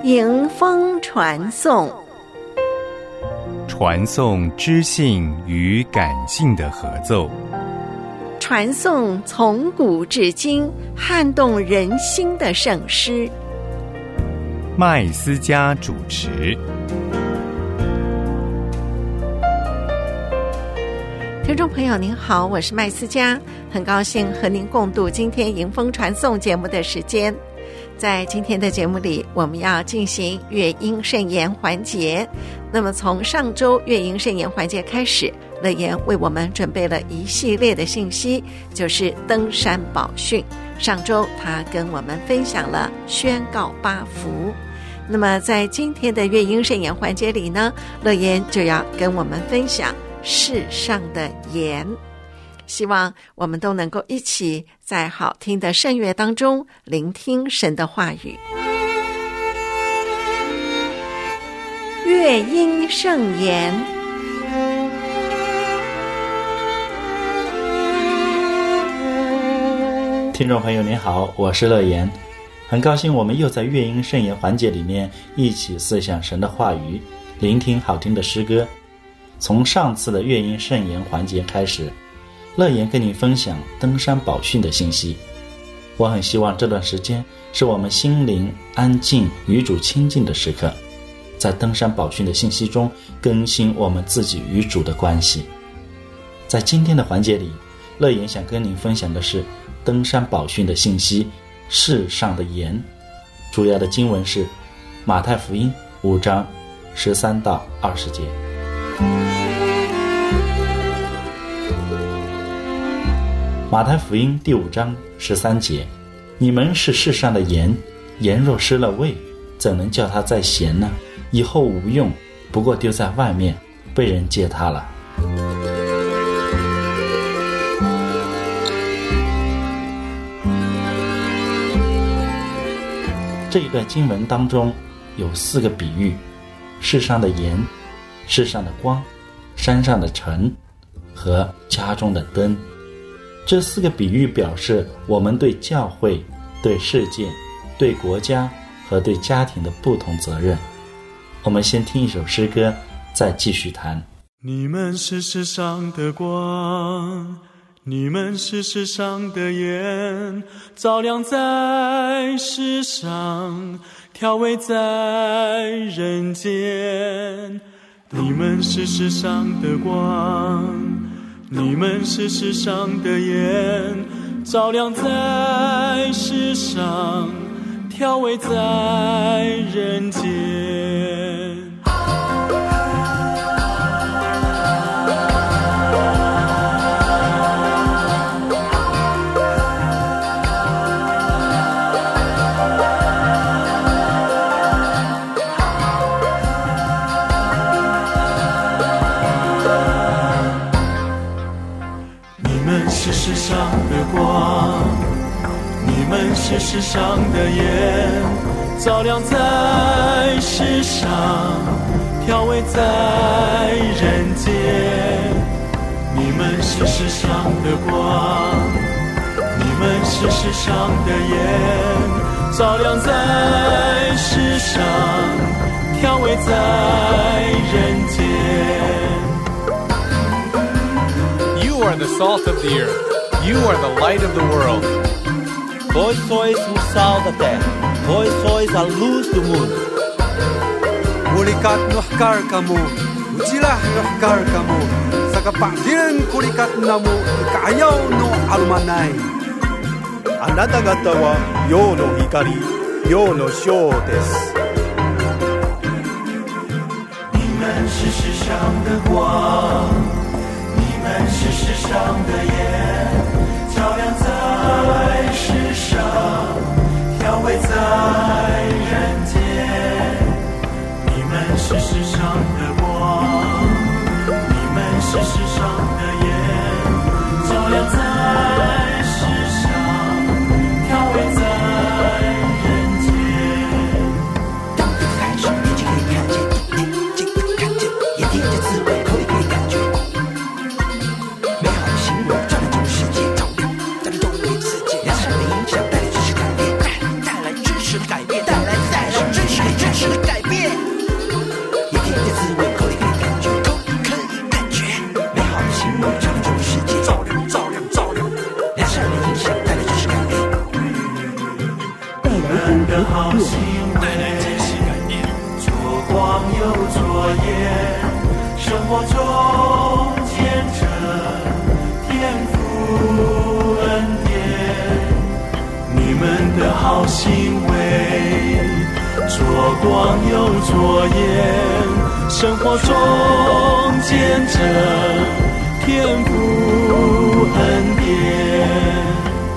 迎风传颂， 传颂知性与感性的合奏， 传颂从古至今撼动人心的圣诗。 麦斯嘉主持。 听众朋友您好，我是麦斯嘉，很高兴和您共度今天迎风传颂节目的时间。在今天的节目里，我们要进行乐音圣言环节。那么从上周乐音圣言环节开始，乐言为我们准备了一系列的信息，就是登山宝训。上周他跟我们分享了宣告八福。那么在今天的乐音圣言环节里呢，乐言就要跟我们分享世上的盐。希望我们都能够一起在好听的圣乐当中聆听神的话语。乐音圣言。 听众朋友您好，我是乐言，很高兴我们又在乐音圣言环节里面一起思想神的话语，聆听好听的诗歌。从上次的乐音圣言环节开始，乐言跟你分享登山宝训的信息。我很希望这段时间是我们心灵安静与主亲近的时刻，在登山宝训的信息中更新我们自己与主的关系。在今天的环节里，乐言想跟你分享的是登山宝训的信息，世上的盐。主要的经文是马太福音5章13到20节。马太福音第5章13节，你们是世上的盐，盐若失了味，怎能叫它再咸呢？以后无用，不过丢在外面，被人践踏了。这一段经文当中有4个比喻：世上的盐、世上的光、山上的尘和家中的灯。这4个比喻表示我们对教会、对世界、对国家和对家庭的不同责任。我们先听一首诗歌，再继续谈。 你们是世上的光，你们是世上的盐，照亮在世上，调味在人间。你们是世上的光，你们是世上的盐，照亮在世上，调味在人间。世上的光，你们是世上的盐，照亮在世上，调味在人间。你们是世上的光，你们是世上的盐，照亮在世上，调味在人间。 You are the salt of the earth. You are the light of the world. Vós sois o sal da terra. Vós sois a luz do mundo. Kulikat nuhkar kamu, ujilah nuhkar kamu. Sakapadiran kulikat namu, ikayaw no alumanay. Anatagata wa you no hikari, you no shou desu. 你们是世上的光，你们是世上的盐，照亮在世上，调味在人间。你们是世上的光，你们是世上的盐，照亮在世上，调味在人间。 当你开始，眼睛可以看见，眼睛可以看见，眼睛的滋味，口里可以感觉。美好的行为，照亮整个世界，照亮，带来动力刺激，让生命影响，带来知识改变，带来知识的改好行为，做光又做盐，生活中见证天父恩典。你们的好行为，做光又做盐，生活中见证天父恩典。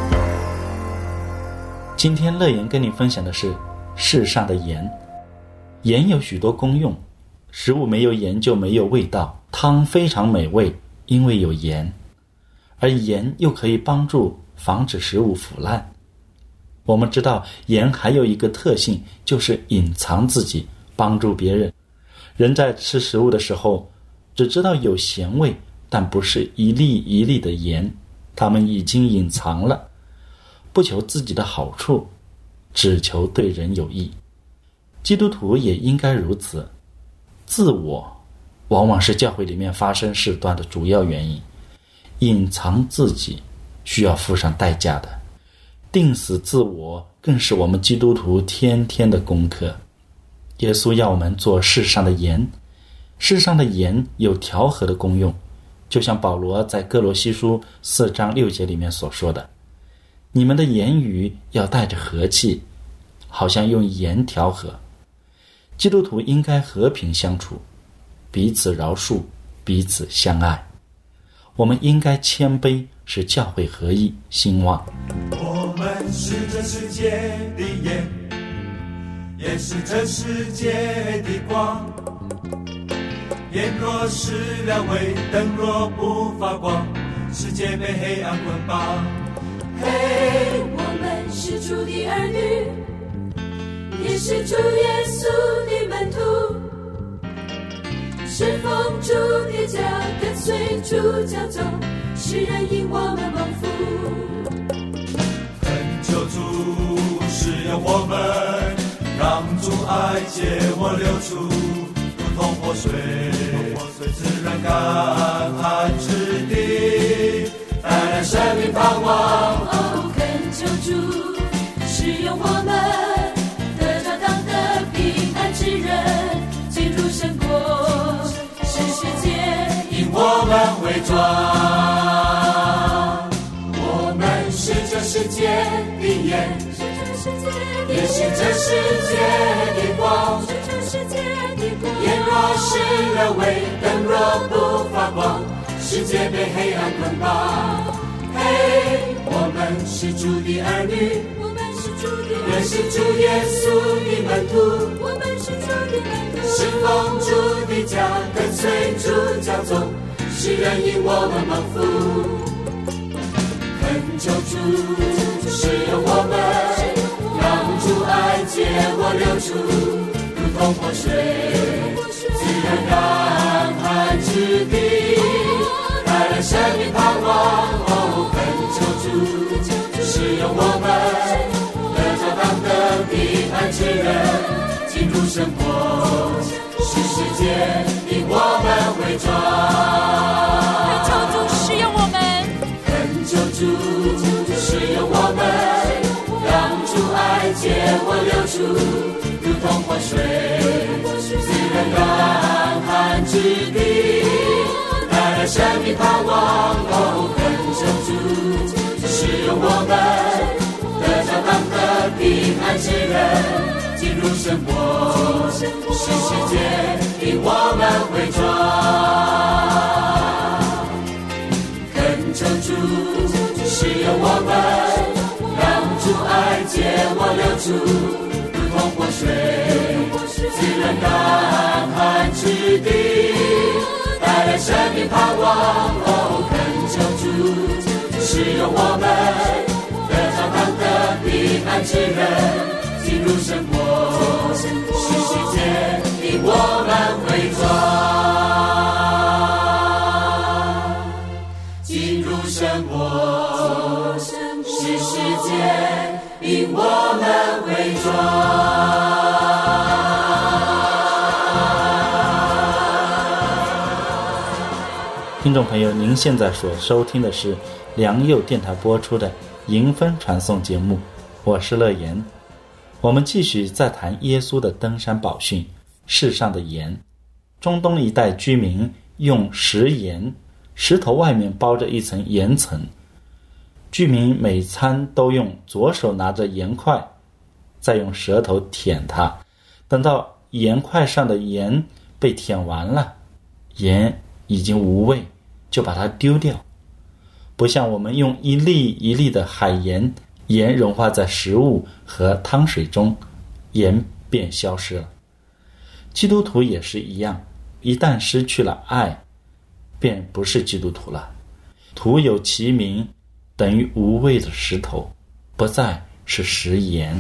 今天乐言跟你分享的是世上的盐。盐有许多功用，食物没有盐就没有味道，汤非常美味，因为有盐。而盐又可以帮助防止食物腐烂。我们知道盐还有一个特性，就是隐藏自己，帮助别人。人在吃食物的时候，只知道有咸味，但不是一粒一粒的盐，他们已经隐藏了，不求自己的好处，只求对人有益。基督徒也应该如此。自我往往是教会里面发生事端的主要原因，隐藏自己需要付上代价的。定死自我更是我们基督徒天天的功课。耶稣要我们做世上的盐，世上的盐有调和的功用，就像保罗在哥罗西书4章6节里面所说的，你们的言语要带着和气，好像用盐调和。基督徒应该和平相处，彼此饶恕，彼此相爱。我们应该谦卑，使教会合一兴旺。 我们是这世界的盐，也是这世界的光。盐若失了味，灯若不发光，世界被黑暗捆绑。 嘿，我们是主的儿女，也是主耶稣的门徒，侍奉主的家，跟随主教走，使人因我们蒙福。 恳求主使用我们，让主爱借我流出，如同活水，自然干旱之地，带来生命盼望。 哦，恳求主使用我们，得着当得平安之人，进入神国，使世界以我们为庄。 我们是这世界的盐，也是这世界的光。盐若失了味，灯若不发光，世界被黑暗捆绑。嘿，我们是主的儿女，也是主耶稣的门徒，侍奉主的家，跟随主教宗，使人因我们蒙福。恳求主使用我们，让主爱借我流出，如同活水，自然干旱之地，带来生命盼望。哦，恳求主使用我们，得着当得平安之人，进入神国，使世界以我们为庄。 恳求主使用我们， 恳求主使用我们，让主爱借我流出，如同活水，自然干旱之地，带来生命盼望。哦，恳求主使用我们，得着当得平安之人，进入神国，使世界以我们为庄。恳求主使用我们，让主爱借我流出，如同活水，自然干旱之地，带来生命盼望。哦，恳求主使用我们，得着当得平安之人，进入神国，使世界以我们为庄。进入神国，使世界以我们为庄。 听众朋友，您现在所收听的是良友电台播出的迎风传送节目，我是乐言。 我们继续再谈耶稣的登山宝训，世上的盐。中东一带居民用食盐，石头外面包着一层盐层。居民每餐都用左手拿着盐块，再用舌头舔它，等到盐块上的盐被舔完了，盐已经无味，就把它丢掉。不像我们用一粒一粒的海盐，盐融化在食物和汤水中，盐便消失了。基督徒也是一样，一旦失去了爱，便不是基督徒了。徒有其名，等于无味的石头，不再是食盐。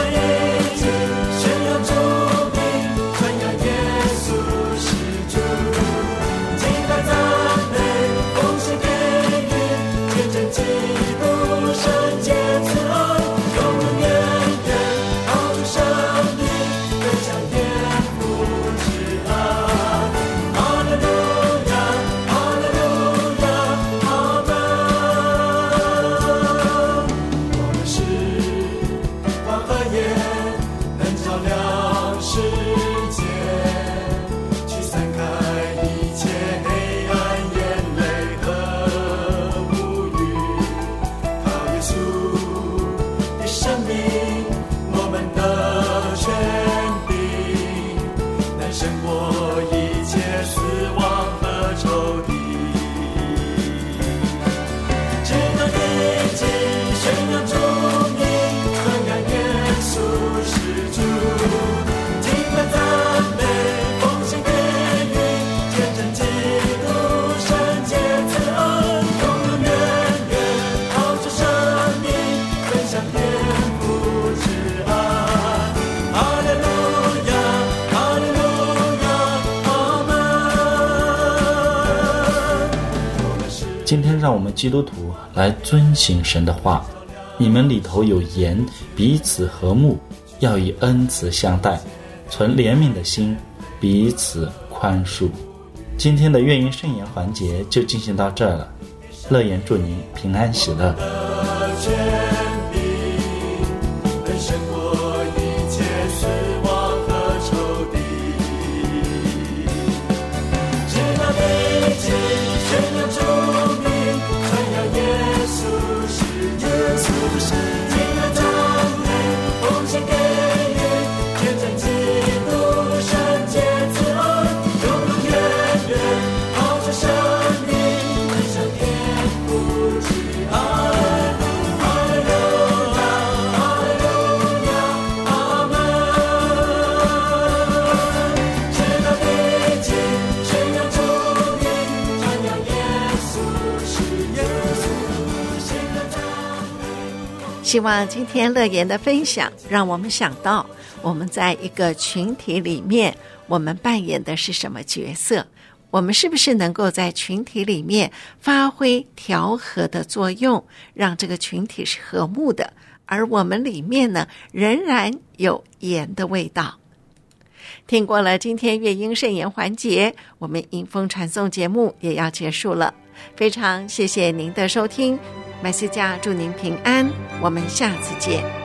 今天让我们基督徒来遵行神的话，你们里头有盐，彼此和睦，要以恩慈相待，存怜悯的心，彼此宽恕。今天的乐音圣言环节就进行到这儿了，乐言祝您平安喜乐。 希望今天乐言的分享让我们想到，我们在一个群体里面，我们扮演的是什么角色？我们是不是能够在群体里面发挥调和的作用，让这个群体是和睦的，而我们里面呢，仍然有盐的味道。听过了今天乐音圣言环节，我们迎风传颂节目也要结束了，非常谢谢您的收听，麦斯家祝您平安，我们下次见。